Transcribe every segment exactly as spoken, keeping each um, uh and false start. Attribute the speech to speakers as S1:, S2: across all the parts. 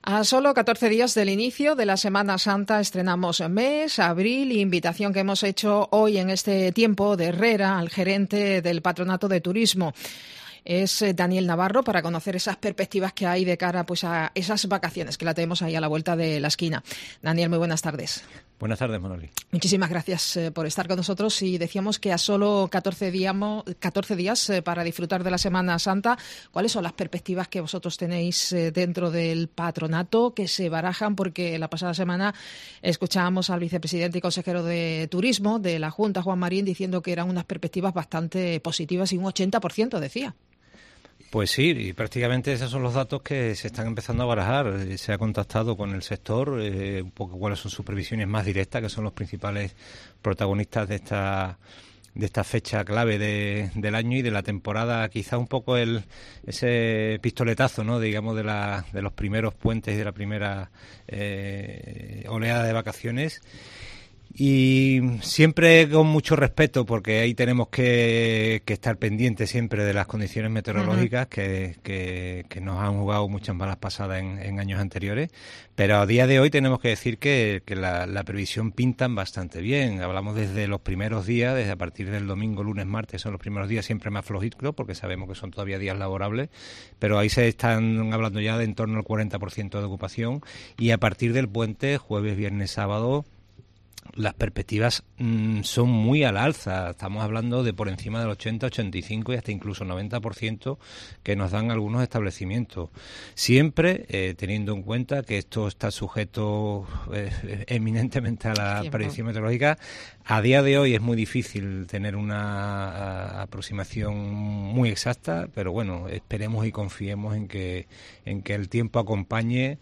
S1: A solo catorce días del inicio de la Semana Santa estrenamos mes, abril, invitación que hemos hecho hoy en este tiempo de Herrera al gerente del Patronato de Turismo. Es Daniel Navarro, para conocer esas perspectivas que hay de cara pues a esas vacaciones que la tenemos ahí a la vuelta de la esquina. Daniel, muy buenas tardes.
S2: Buenas tardes, Manoli.
S1: Muchísimas gracias eh, por estar con nosotros, y decíamos que a solo catorce días eh, para disfrutar de la Semana Santa. ¿Cuáles son las perspectivas que vosotros tenéis eh, dentro del patronato que se barajan? Porque la pasada semana escuchábamos al vicepresidente y consejero de Turismo de la Junta, Juan Marín, diciendo que eran unas perspectivas bastante positivas y un ochenta por ciento decía.
S2: Pues sí, y prácticamente esos son los datos que se están empezando a barajar. Se ha contactado con el sector, eh, un poco cuáles son sus previsiones más directas, que son los principales protagonistas de esta de esta fecha clave de, del año y de la temporada, quizá un poco el ese pistoletazo, ¿no?, digamos, de la de los primeros puentes y de la primera eh, oleada de vacaciones. Y siempre con mucho respeto, porque ahí tenemos que, que estar pendientes siempre de las condiciones meteorológicas uh-huh. que, que, que nos han jugado muchas malas pasadas en, en años anteriores. Pero a día de hoy tenemos que decir que, que la, la previsión pintan bastante bien. Hablamos desde los primeros días, desde a partir del domingo, lunes, martes, son los primeros días siempre más flojitos, porque sabemos que son todavía días laborables, pero ahí se están hablando ya de en torno al cuarenta por ciento de ocupación, y a partir del puente, jueves, viernes, sábado, las perspectivas mmm, son muy al alza. Estamos hablando de por encima del ochenta, ochenta y cinco y hasta incluso noventa por ciento que nos dan algunos establecimientos. Siempre eh, teniendo en cuenta que esto está sujeto eh, eminentemente a la Tiempo. predicción meteorológica. A día de hoy es muy difícil tener una a, aproximación muy exacta, pero bueno, esperemos y confiemos en que, en que el tiempo acompañe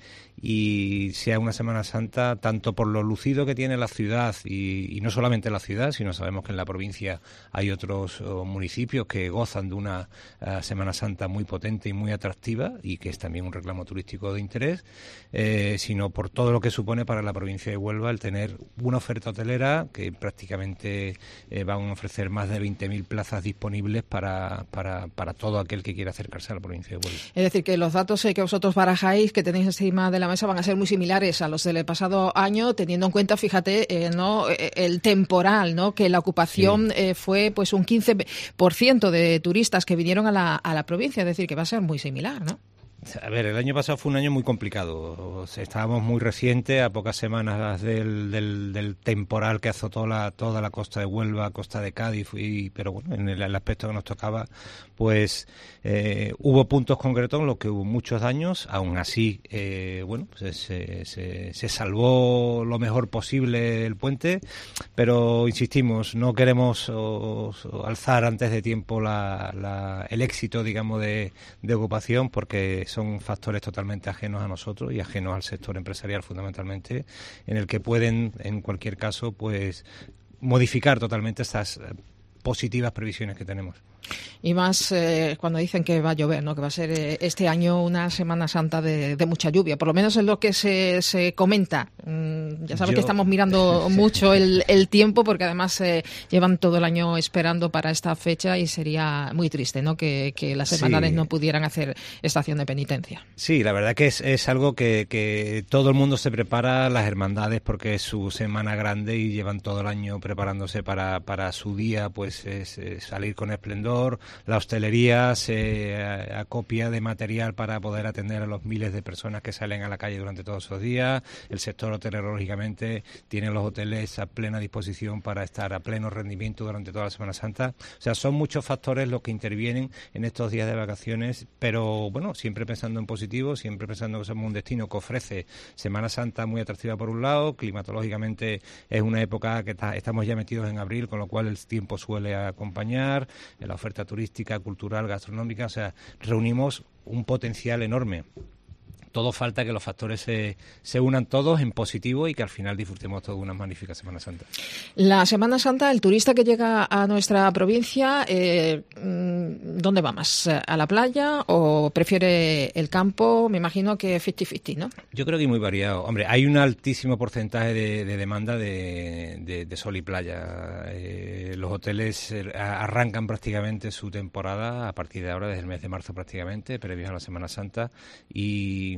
S2: y sea una Semana Santa, tanto por lo lucido que tiene la ciudad, y, y no solamente la ciudad, sino sabemos que en la provincia hay otros oh, municipios que gozan de una uh, Semana Santa muy potente y muy atractiva, y que es también un reclamo turístico de interés, eh, sino por todo lo que supone para la provincia de Huelva el tener una oferta hotelera que prácticamente eh, van a ofrecer más de veinte mil plazas disponibles para, para, para todo aquel que quiera acercarse a la provincia de Huelva.
S1: Es decir, que los datos eh, que vosotros barajáis, que tenéis encima de la mesa, van a ser muy similares a los del pasado año, teniendo en cuenta, fíjate, eh, no el temporal, ¿no?, que la ocupación sí. eh, fue pues un quince por ciento de turistas que vinieron a la, a la provincia, es decir, que va a ser muy similar, ¿no?
S2: A ver, el año pasado fue un año muy complicado. O sea, estábamos muy recientes, a pocas semanas del, del, del temporal que azotó la, toda la costa de Huelva, costa de Cádiz, y, pero bueno, en el, el aspecto que nos tocaba, pues eh, hubo puntos concretos en los que hubo muchos daños. Aún así, eh, bueno, pues se, se, se salvó lo mejor posible el puente, pero insistimos, no queremos o, o alzar antes de tiempo la, la, el éxito, digamos, de, de ocupación, porque son factores totalmente ajenos a nosotros y ajenos al sector empresarial fundamentalmente, en el que pueden, en cualquier caso, pues modificar totalmente estas positivas previsiones que tenemos.
S1: Y más eh, cuando dicen que va a llover, ¿no?, que va a ser eh, este año una Semana Santa de, de mucha lluvia, por lo menos es lo que se, se comenta. Mm, ya sabes Yo... que estamos mirando mucho el, el tiempo, porque además eh, llevan todo el año esperando para esta fecha, y sería muy triste, ¿no?, que, que las hermandades sí. no pudieran hacer estación de penitencia.
S2: Sí, la verdad que es, es algo que, que todo el mundo se prepara, las hermandades, porque es su semana grande y llevan todo el año preparándose para, para su día, pues es, es salir con esplendor. La hostelería se acopia de material para poder atender a los miles de personas que salen a la calle durante todos esos días. El sector hotelero, lógicamente, tiene los hoteles a plena disposición para estar a pleno rendimiento durante toda la Semana Santa. O sea, son muchos factores los que intervienen en estos días de vacaciones, pero bueno, siempre pensando en positivo, siempre pensando que somos un destino que ofrece Semana Santa muy atractiva por un lado. Climatológicamente es una época que está, estamos ya metidos en abril, con lo cual el tiempo suele acompañar. La oferta turística, cultural, gastronómica, o sea, reunimos un potencial enorme. Todo falta que los factores se, se unan todos en positivo y que al final disfrutemos toda una magnífica Semana Santa.
S1: La Semana Santa, el turista que llega a nuestra provincia, eh, ¿dónde va más? ¿A la playa o prefiere el campo? Me imagino que cincuenta cincuenta, ¿no?
S2: Yo creo que muy variado. Hombre, hay un altísimo porcentaje de, de demanda de, de, de sol y playa. Eh, los hoteles arrancan prácticamente su temporada a partir de ahora, desde el mes de marzo prácticamente, previos a la Semana Santa, y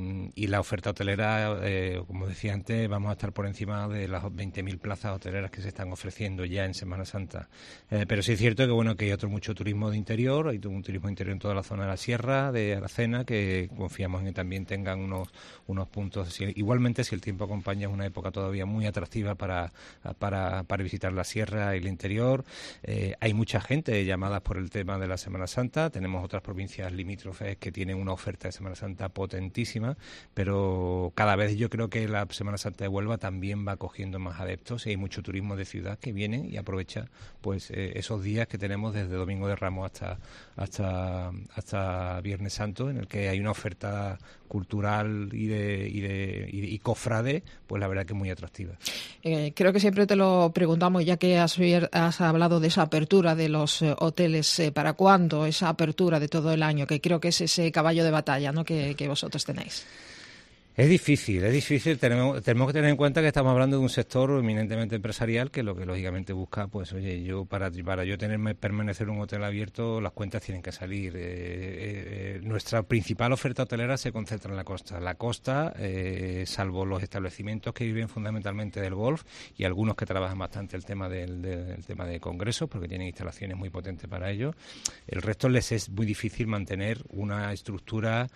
S2: y la oferta hotelera, eh, como decía antes, vamos a estar por encima de las veinte mil plazas hoteleras que se están ofreciendo ya en Semana Santa. Eh, pero sí es cierto que bueno que hay otro mucho turismo de interior, hay un turismo interior en toda la zona de la sierra, de Aracena, que confiamos en que también tengan unos unos puntos. Si, igualmente, si el tiempo acompaña, es una época todavía muy atractiva para, para, para visitar la sierra y el interior. Eh, hay mucha gente llamada por el tema de la Semana Santa. Tenemos otras provincias limítrofes que tienen una oferta de Semana Santa potentísima, pero cada vez yo creo que la Semana Santa de Huelva también va cogiendo más adeptos y hay mucho turismo de ciudad que viene y aprovecha pues eh, esos días que tenemos desde Domingo de Ramos hasta hasta hasta Viernes Santo, en el que hay una oferta cultural y de y de y, y cofrade, pues la verdad que es muy atractiva.
S1: Eh, creo que siempre te lo preguntamos, ya que has, has hablado de esa apertura de los eh, hoteles, eh, ¿para cuándo esa apertura de todo el año? Que creo que es ese caballo de batalla, ¿no?, que, que vosotros tenéis.
S2: Es difícil, es difícil. Tenemos, tenemos que tener en cuenta que estamos hablando de un sector eminentemente empresarial que lo que lógicamente busca, pues oye, yo para para yo tenerme permanecer un hotel abierto, las cuentas tienen que salir. Eh, eh, nuestra principal oferta hotelera se concentra en la costa. La costa, eh, salvo los establecimientos que viven fundamentalmente del golf y algunos que trabajan bastante el tema del, del, del tema de congresos, porque tienen instalaciones muy potentes para ello, el resto les es muy difícil mantener una estructura,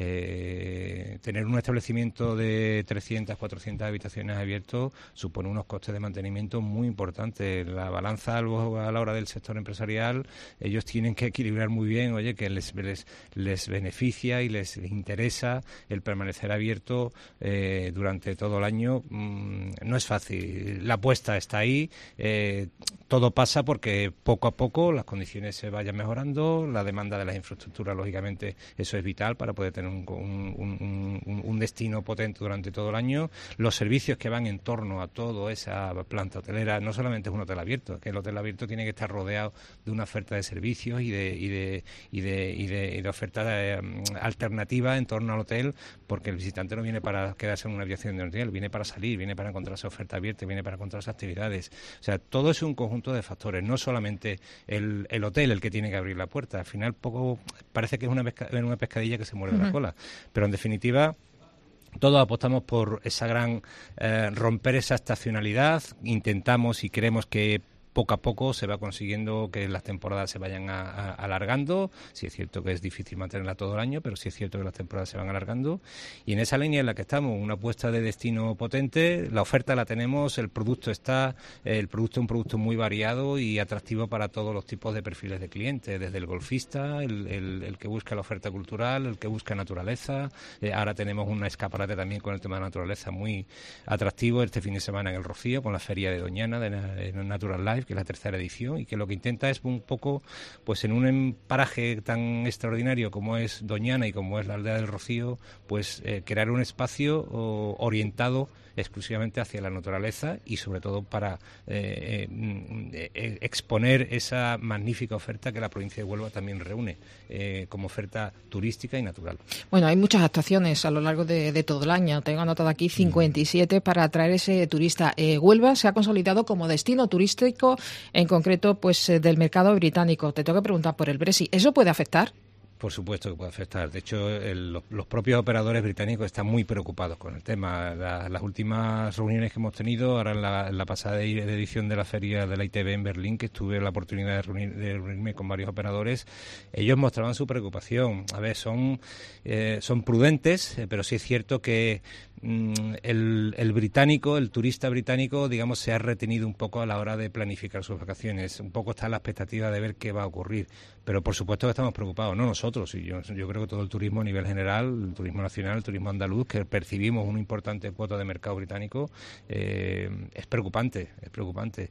S2: eh, tener un establecimiento de trescientas, cuatrocientas habitaciones abiertos supone unos costes de mantenimiento muy importantes. La balanza a la hora del sector empresarial, ellos tienen que equilibrar muy bien, oye, que les les, les beneficia y les interesa el permanecer abierto eh, durante todo el año. Mm, no es fácil. La apuesta está ahí. Eh, todo pasa porque poco a poco las condiciones se vayan mejorando, la demanda de las infraestructuras, lógicamente, eso es vital para poder tener un, un, un, un destino potente durante todo el año. Los servicios que van en torno a toda esa planta hotelera, no solamente es un hotel abierto, es que el hotel abierto tiene que estar rodeado de una oferta de servicios y de y de y de y de, y de oferta eh, alternativa en torno al hotel, porque el visitante no viene para quedarse en una habitación de hotel, viene para salir, viene para encontrarse oferta abierta, viene para encontrarse actividades. O sea, todo es un conjunto de factores, no solamente el, el hotel el que tiene que abrir la puerta. Al final poco parece que es una, pesca, una pescadilla que se muerde uh-huh. la cola, pero en definitiva todos apostamos por esa gran eh, romper esa estacionalidad. Intentamos y creemos que poco a poco se va consiguiendo que las temporadas se vayan a, a, alargando. Sí es cierto que es difícil mantenerla todo el año, pero sí es cierto que las temporadas se van alargando. Y en esa línea en la que estamos, una apuesta de destino potente, la oferta la tenemos, el producto está, el producto es un producto muy variado y atractivo para todos los tipos de perfiles de clientes, desde el golfista, el, el, el que busca la oferta cultural, el que busca naturaleza. Eh, ahora tenemos un escaparate también con el tema de la naturaleza muy atractivo este fin de semana en el Rocío, con la feria de Doñana, de, de Natural Life, que es la tercera edición y que lo que intenta es un poco, pues en un paraje tan extraordinario como es Doñana y como es la aldea del Rocío, pues eh, crear un espacio o, orientado exclusivamente hacia la naturaleza y sobre todo para eh, eh, eh, exponer esa magnífica oferta que la provincia de Huelva también reúne eh, como oferta turística y natural.
S1: Bueno, hay muchas actuaciones a lo largo de, de todo el año. Tengo anotado aquí cincuenta y siete mm. para atraer ese turista. Eh, Huelva se ha consolidado como destino turístico, en concreto pues del mercado británico. Te tengo que preguntar por el Brexit. ¿Eso puede afectar?
S2: Por supuesto que puede afectar. De hecho, el, los, los propios operadores británicos están muy preocupados con el tema. La, las últimas reuniones que hemos tenido, ahora en la, en la pasada edición de la feria de la I T B en Berlín, que tuve la oportunidad de, reunir, de reunirme con varios operadores, ellos mostraban su preocupación. A ver, son, eh, son prudentes, eh, pero sí es cierto que mm, el, el británico, el turista británico, digamos, se ha retenido un poco a la hora de planificar sus vacaciones. Un poco está la expectativa de ver qué va a ocurrir. Pero por supuesto que estamos preocupados, no nosotros, y yo, yo creo que todo el turismo a nivel general, el turismo nacional, el turismo andaluz, que percibimos una importante cuota de mercado británico, eh, es preocupante, es preocupante.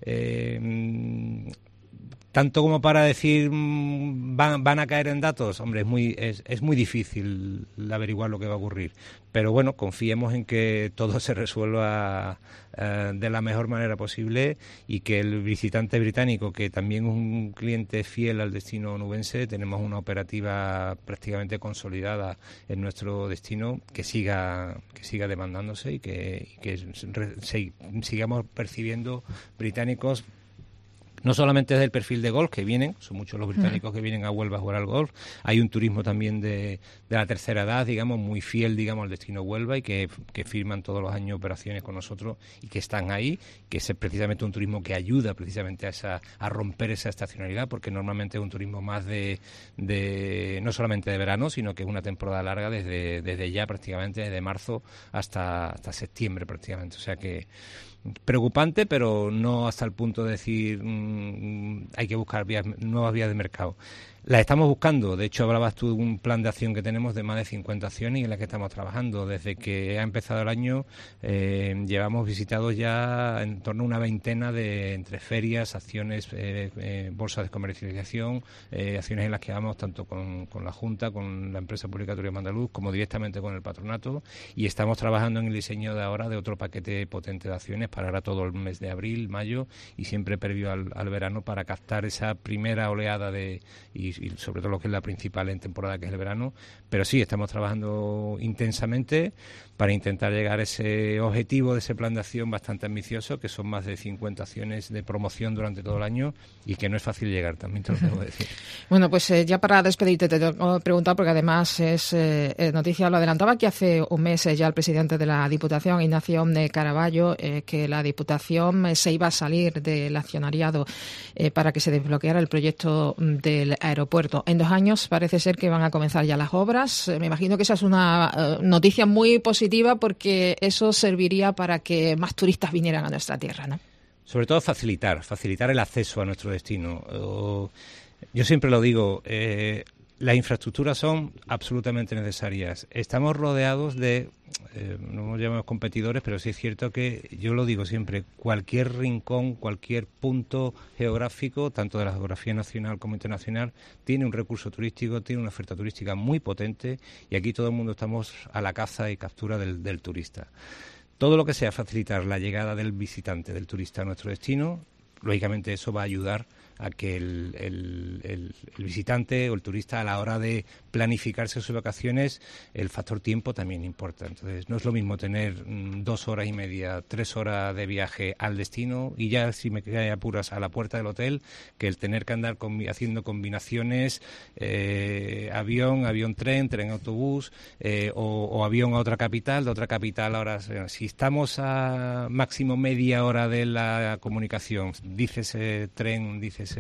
S2: Eh, tanto como para decir van, van a caer en datos, hombre, es muy es, es muy difícil averiguar lo que va a ocurrir, pero bueno, confiemos en que todo se resuelva eh, de la mejor manera posible y que el visitante británico, que también es un cliente fiel al destino onubense, tenemos una operativa prácticamente consolidada en nuestro destino que siga que siga demandándose y que, y que se, sigamos percibiendo británicos No solamente desde el perfil de golf que vienen, son muchos los británicos que vienen a Huelva a jugar al golf, hay un turismo también de, de la tercera edad, digamos, muy fiel, digamos, al destino Huelva y que, que firman todos los años operaciones con nosotros y que están ahí, que es precisamente un turismo que ayuda precisamente a esa a romper esa estacionalidad, porque normalmente es un turismo más de, de no solamente de verano, sino que es una temporada larga desde, desde ya prácticamente, desde marzo hasta, hasta septiembre prácticamente, o sea que preocupante, pero no hasta el punto de decir mmm, hay que buscar vías, nuevas vías de mercado. Las estamos buscando. De hecho, hablabas tú de un plan de acción que tenemos de más de cincuenta acciones y en las que estamos trabajando. Desde que ha empezado el año, eh, llevamos visitados ya en torno a una veintena de entre ferias, acciones, eh, eh, bolsas de comercialización, eh, acciones en las que vamos tanto con, con la Junta, con la empresa pública Turismo Andaluz, como directamente con el patronato. Y estamos trabajando en el diseño de ahora de otro paquete potente de acciones para ahora todo el mes de abril, mayo y siempre previo al, al verano para captar esa primera oleada de y y sobre todo lo que es la principal en temporada, que es el verano, pero sí, estamos trabajando intensamente para intentar llegar a ese objetivo de ese plan de acción bastante ambicioso, que son más de cincuenta acciones de promoción durante todo el año y que no es fácil llegar, también te lo debo decir.
S1: Bueno, pues eh, ya para despedirte te tengo que preguntar, porque además es eh, noticia, lo adelantaba que hace un mes eh, ya el presidente de la Diputación, Ignacio de Caraballo, eh, que la Diputación eh, se iba a salir del accionariado eh, para que se desbloqueara el proyecto del aeropuerto. En dos años parece ser que van a comenzar ya las obras. Eh, me imagino que esa es una eh, noticia muy positiva, porque eso serviría para que más turistas vinieran a nuestra tierra, ¿no?
S2: Sobre todo facilitar, facilitar el acceso a nuestro destino. Uh, yo siempre lo digo, eh, las infraestructuras son absolutamente necesarias. Estamos rodeados de, eh, no nos llamamos competidores, pero sí es cierto que, yo lo digo siempre, cualquier rincón, cualquier punto geográfico, tanto de la geografía nacional como internacional, tiene un recurso turístico, tiene una oferta turística muy potente y aquí todo el mundo estamos a la caza y captura del, del turista. Todo lo que sea facilitar la llegada del visitante, del turista a nuestro destino, lógicamente eso va a ayudar a que el, el, el, el visitante o el turista, a la hora de planificarse sus vacaciones, el factor tiempo también importa. Entonces, no es lo mismo tener mm, dos horas y media, tres horas de viaje al destino y ya, si me cae apuras, a la puerta del hotel, que el tener que andar combi- haciendo combinaciones eh, avión, avión-tren, tren-autobús eh, o, o avión a otra capital, de otra capital ahora. Si estamos a máximo media hora de la comunicación, dícese tren, dícese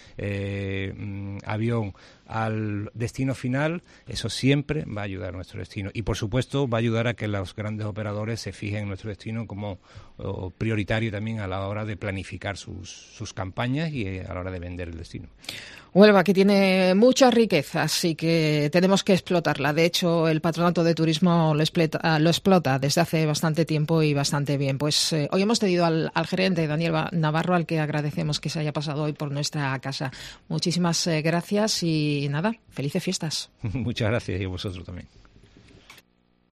S2: eh, mm, avión al destino final, eso siempre va a ayudar a nuestro destino y por supuesto va a ayudar a que los grandes operadores se fijen en nuestro destino como oh, prioritario también a la hora de planificar sus, sus campañas y eh, a la hora de vender el destino.
S1: Huelva, que tiene muchas riquezas y que tenemos que explotarla. De hecho, el Patronato de Turismo lo explota, lo explota desde hace bastante tiempo y bastante bien. Pues eh, hoy hemos tenido al, al gerente, Daniel Navarro, al que agradecemos que se haya pasado hoy por nuestra casa. Muchísimas eh, gracias y nada, felices fiestas.
S2: Muchas gracias y a vosotros también.